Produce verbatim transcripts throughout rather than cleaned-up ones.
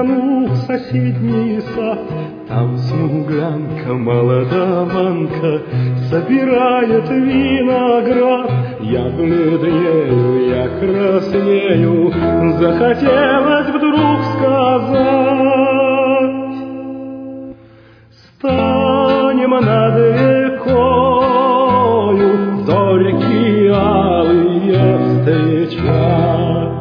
заглянул в соседний сад. Там смуглянка, молодованка, собирает виноград. Я бледнею, я краснею, захотелось вдруг сказать: станем над рекою зорьки алые встречать.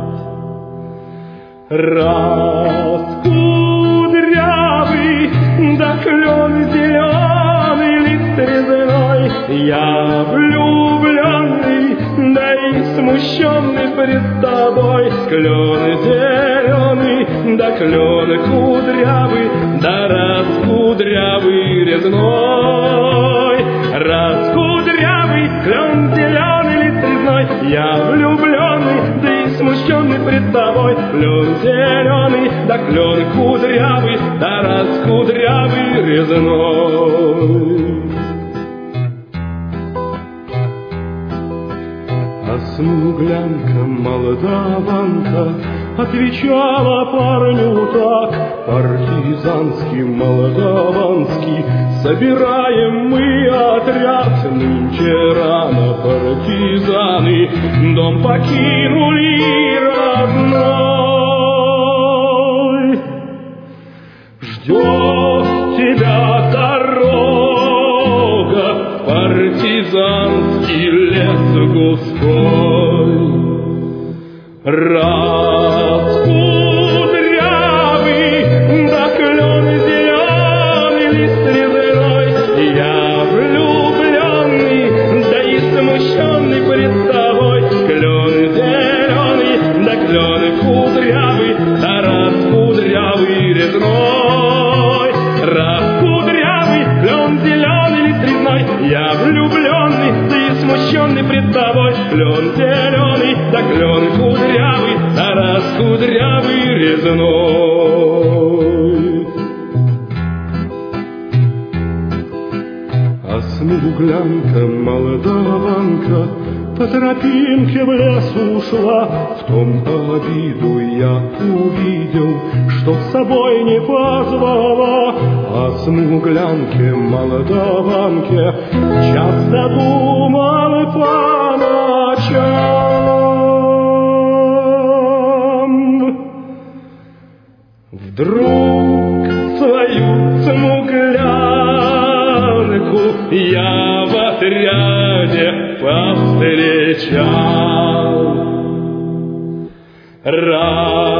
Раскудрявый, да клен зеленый, лист резной, я влюбленный, да и смущенный пред тобой. Клен зеленый, да клен кудрявый, да раскудрявый резной. Раскудрявый, клен зеленый, лист резной, я влюбленный, да и смущенный пред тобой. Клен зеленый, да клен кудрявый, да раскудрявый резной. А смуглянка, молодованка, отвечала парню так: партизанский, молдаванский, собираем мы отряд. Нынче рано партизаны дом покинули родной. Ждет тебя дорога, партизанский лес густой. Раскудрявый, да клен зеленый, лист резной, я влюбленный, да и смущенный пред тобой. Клен зеленый, да клен кудрявый, да раскудрявый резной. Раскудрявый, клен зеленый, лист резной, я влюбленный, да и смущенный пред тобой. Клен зеленый, да клен кудрявый, да раскудрявый резной. А смуглянка, молдаванка, по тропинке в лес ушла. В том обиду я увидел, что с собой не позвала. О смуглянке, молдаванке часто думал по ночам. Вдруг свою смуглянку я в отряде повстречал.